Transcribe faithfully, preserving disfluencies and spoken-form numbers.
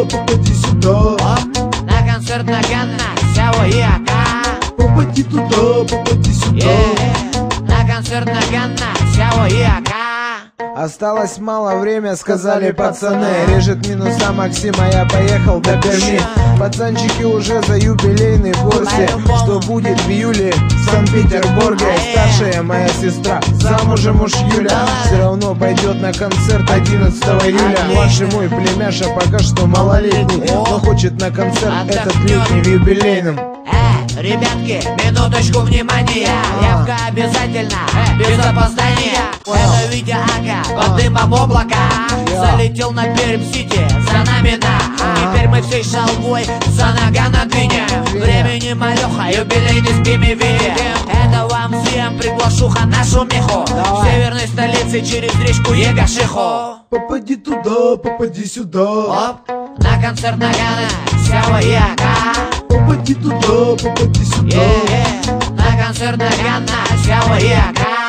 попади сюда. Оп, на концерт Нагана, Сяо и Ака. Попади туда, попади сюда. Yeah. На концерт Нагана, Сяо и Ака. Осталось мало время, сказали пацаны. Режет минуса Максима, я поехал до Перми. Пацанчики уже за юбилейный в курсе, что будет в июле в Санкт-Петербурге. Старшая моя сестра, замужем уж Юля, все равно пойдет на концерт одиннадцатого июля. Младший мой племяша пока что малолетний, но хочет на концерт этот летний в юбилейном. Э, ребятки, минуточку внимания. Явка обязательно, э, без опоздания. Это Витя Ака, под дымом облака. Залетел на Пермь-Сити, за нами на. Теперь мы всей шалвой за Нагана двинем. Времени малеха, юбилейный с пими видим. Это вам всем приглашуха на шумиху. В северной столице через речку Егашиху. Попади туда, попади сюда. Оп, на концерт Нагана, Сяо и Ака. Попади туда, попади сюда. Yeah, yeah. На концерт Нагана, Сяо и Ака.